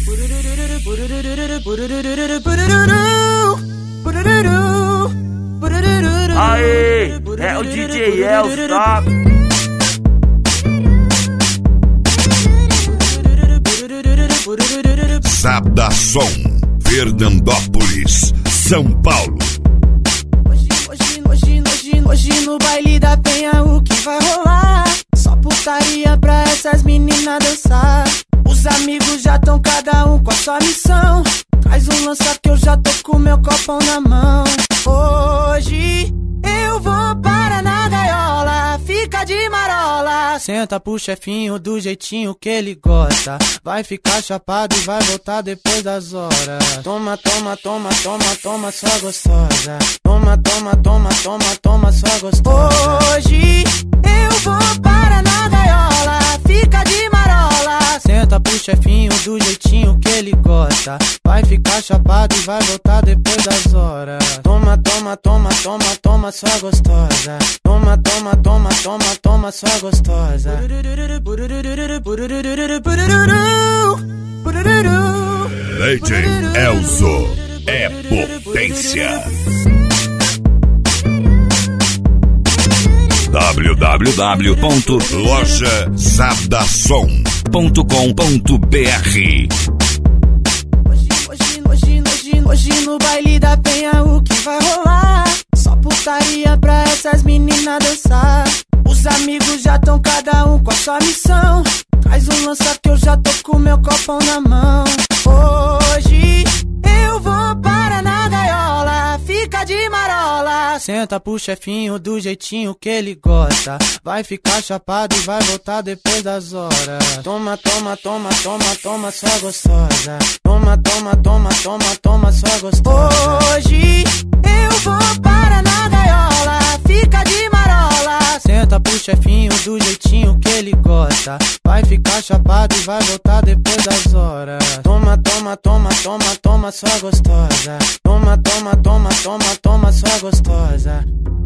Aê, é o DJ Elcio, tá? Sabdação, Fernandópolis, São Paulo. Hoje no baile da Penha o que vai rolar? Só putaria pra essas meninas dançar. Os amigos já tão cada um com a sua missão. Traz um lança que eu já tô com meu copão na mão. Hoje eu vou para na gaiola, fica de marola. Senta pro chefinho do jeitinho que ele gosta. Vai ficar chapado e vai voltar depois das horas. Toma, toma, toma, toma, toma, sua gostosa. Toma, toma, toma, toma, toma, sua gostosa. Hoje eu vou para na gaiola, fica de marola. Senta pro chefinho do jeitinho que ele gosta. Vai ficar chapado e vai voltar depois das horas. Toma, toma, toma, toma, toma, sua gostosa. Toma, toma, toma, toma, toma, sua gostosa. DJ Elcio é potência. www.lojasabdasom.com.br. Hoje no baile da Penha o que vai rolar? Só putaria pra essas meninas dançar. Os amigos já tão cada um com a sua missão. Traz um lança que eu já tô com meu copão na mão. Hoje eu vou para na gaiola, fica de marola. Senta pro chefinho do jeitinho que ele gosta. Vai ficar chapado e vai voltar depois das horas. Toma, toma, toma, toma, toma, sua gostosa. Toma, toma, toma, toma, toma, sua gostosa. Hoje eu vou para na gaiola, fica de marola. Senta pro chefinho do jeitinho que ele gosta. Vai ficar chapado e vai voltar depois das horas. Toma, toma, toma, toma, toma, sua gostosa. Toma, toma, toma, toma, toma, sua gostosa.